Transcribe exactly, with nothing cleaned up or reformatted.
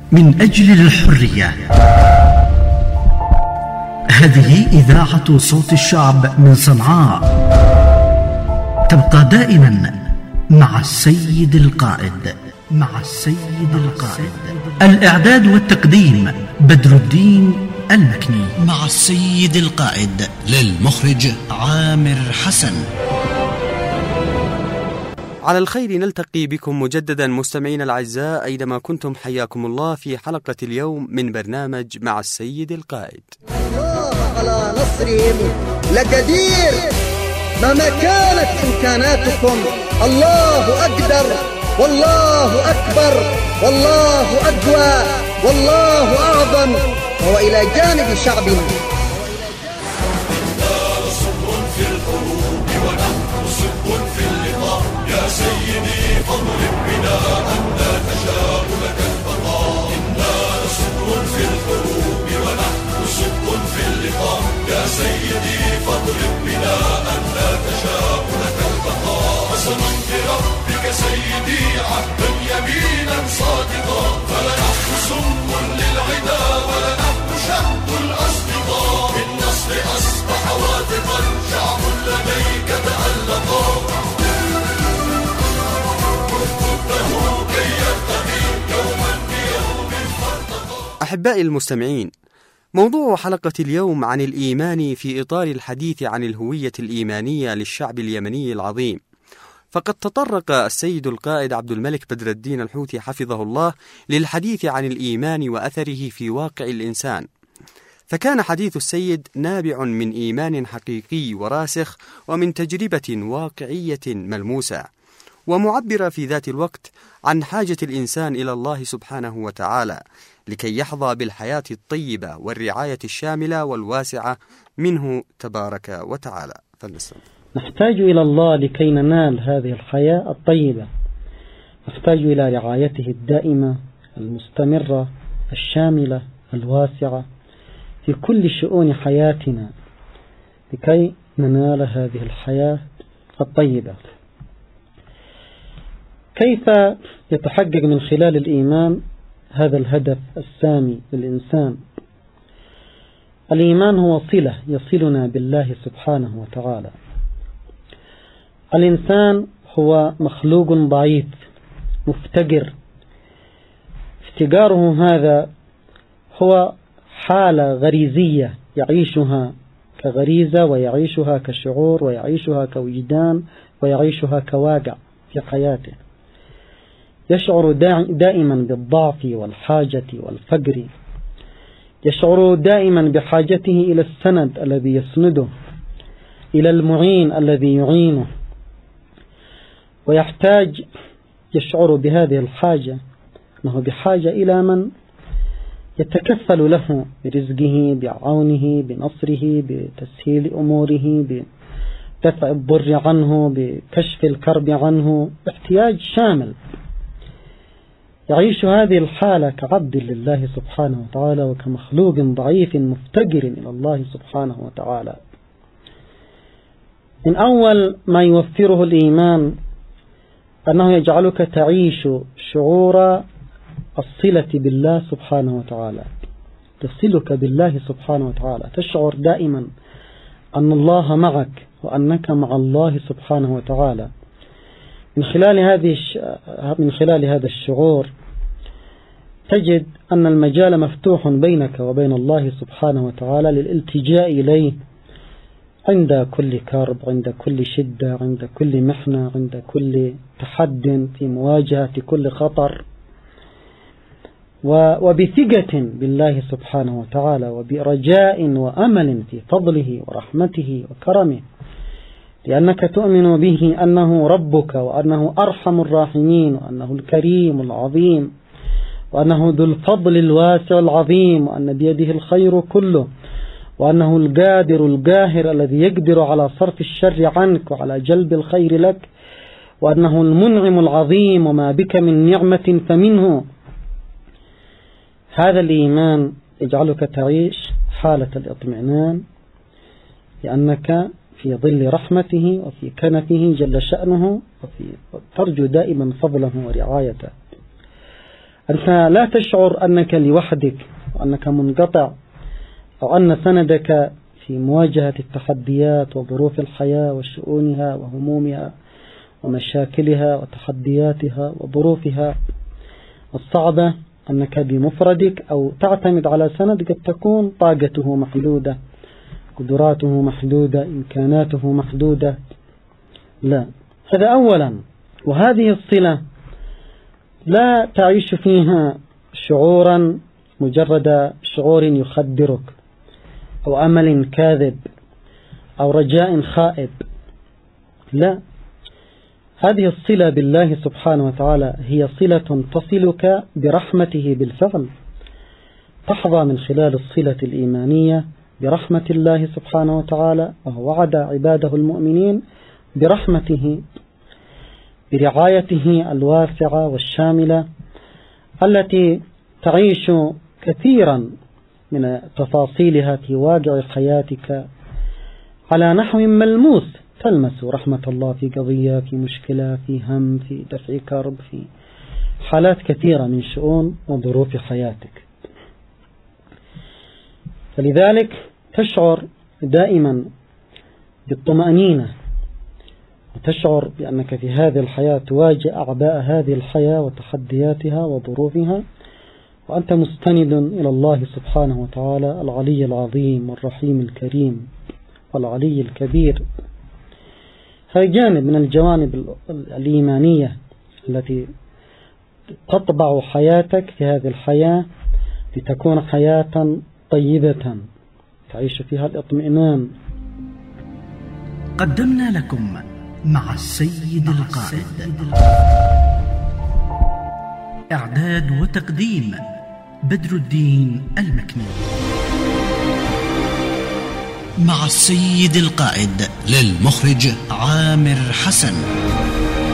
من أجل الحرية. هذه إذاعة صوت الشعب من صنعاء، تبقى دائما مع السيد القائد. مع السيد القائد. الإعداد والتقديم بدر الدين المكني. مع السيد القائد للمخرج عامر حسن. على الخير نلتقي بكم مجددا مستمعين الأعزاء أينما كنتم، حياكم الله في حلقة اليوم من برنامج مع السيد القائد. الله على نصرهم لقدير، مهما كانت إمكاناتكم الله أقدر، والله أكبر، والله أقوى، والله أعظم، وهو إلى جانب شعبنا. سيدي فاضرب بنا أن لا تشاء لك البقاء، إنا صدق في الحروب ونحن صدق في اللقاء، يا سيدي فاضرب بنا أن لا تشاء لك البقاء، قسما بربك سيدي عهدا يمينا صادقا، فلنحن سم للعدا ولنحن شهد الأصدقاء، بالنصر أصبح واثقا شعب لديك تألقا. أحبائي المستمعين، موضوع حلقة اليوم عن الإيمان في إطار الحديث عن الهوية الإيمانية للشعب اليمني العظيم. فقد تطرق السيد القائد عبد الملك بدر الدين الحوثي حفظه الله للحديث عن الإيمان وأثره في واقع الإنسان، فكان حديث السيد نابع من إيمان حقيقي وراسخ ومن تجربة واقعية ملموسة، ومعبرة في ذات الوقت عن حاجة الإنسان إلى الله سبحانه وتعالى لكي يحظى بالحياة الطيبة والرعاية الشاملة والواسعة منه تبارك وتعالى. فلنسلم. نحتاج إلى الله لكي ننال هذه الحياة الطيبة، نحتاج إلى رعايته الدائمة المستمرة الشاملة الواسعة في كل شؤون حياتنا لكي ننال هذه الحياة الطيبة. كيف يتحقق من خلال الإيمان هذا الهدف السامي للإنسان؟ الإيمان هو صلة يصلنا بالله سبحانه وتعالى. الإنسان هو مخلوق ضعيف مفتقر، افتقاره هذا هو حالة غريزية يعيشها كغريزة، ويعيشها كشعور، ويعيشها كوجدان، ويعيشها كواقع في حياته. يشعر دائما بالضعف والحاجة والفقر، يشعر دائما بحاجته إلى السند الذي يسنده، إلى المعين الذي يعينه، ويحتاج يشعر بهذه الحاجة أنه بحاجة إلى من يتكفل له برزقه، بعونه، بنصره، بتسهيل أموره، بدفع الضر عنه، بكشف الكرب عنه، احتياج شامل. يعيش هذه الحالة كعبد لله سبحانه وتعالى وكمخلوق ضعيف مفتقر إلى الله سبحانه وتعالى. من أول ما يوفره الإيمان أنه يجعلك تعيش شعور الصلة بالله سبحانه وتعالى، تصلك بالله سبحانه وتعالى، تشعر دائما أن الله معك وأنك مع الله سبحانه وتعالى. من خلال هذه من خلال هذا الشعور تجد أن المجال مفتوح بينك وبين الله سبحانه وتعالى للالتجاء إليه عند كل كرب، عند كل شدة، عند كل محنة، عند كل تحد في مواجهة كل خطر، وبثقة بالله سبحانه وتعالى، وبرجاء وأمل في فضله ورحمته وكرمه، لأنك تؤمن به أنه ربك، وأنه أرحم الراحمين، وأنه الكريم العظيم، وأنه ذو الفضل الواسع العظيم، وأن بيده الخير كله، وأنه القادر القاهر الذي يقدر على صرف الشر عنك وعلى جلب الخير لك، وأنه المنعم العظيم، وما بك من نعمة فمنه. هذا الإيمان يجعلك تعيش حالة الاطمئنان، لأنك في ظل رحمته وفي كنفه جل شأنه، وفي ترجو دائما فضله ورعايته. أنت لا تشعر أنك لوحدك وأنك منقطع، أو أن سندك في مواجهة التحديات وظروف الحياة وشؤونها وهمومها ومشاكلها وتحدياتها وظروفها الصعبة أنك بمفردك، أو تعتمد على سند قد تكون طاقته محدودة، قدراته محدودة، إمكاناته محدودة. لا، هذا أولا. وهذه الصلة لا تعيش فيها شعورا مجرد شعور يخدرك، أو أمل كاذب، أو رجاء خائب. لا، هذه الصلة بالله سبحانه وتعالى هي صلة تصلك برحمته بالفعل. تحظى من خلال الصلة الإيمانية برحمة الله سبحانه وتعالى، وهو وعد عباده المؤمنين برحمته، برعايته الواسعة والشاملة التي تعيش كثيرا من تفاصيلها في واقع حياتك على نحو ملموس، تلمس رحمة الله في قضية، في مشكلة، في هم، في دفع كرب، في حالات كثيرة من شؤون وظروف حياتك. فلذلك تشعر دائما بالطمأنينة، وتشعر بأنك في هذه الحياة تواجه أعباء هذه الحياة وتحدياتها وظروفها، وأنت مستند إلى الله سبحانه وتعالى العلي العظيم والرحيم الكريم والعلي الكبير. هذا جانب من الجوانب الإيمانية التي تطبع حياتك في هذه الحياة لتكون حياة طيبة تعيش فيها الاطمئنان. قدمنا لكم مع السيد القائد. إعداد وتقديم بدر الدين المكنون. مع السيد القائد، للمخرج عامر حسن.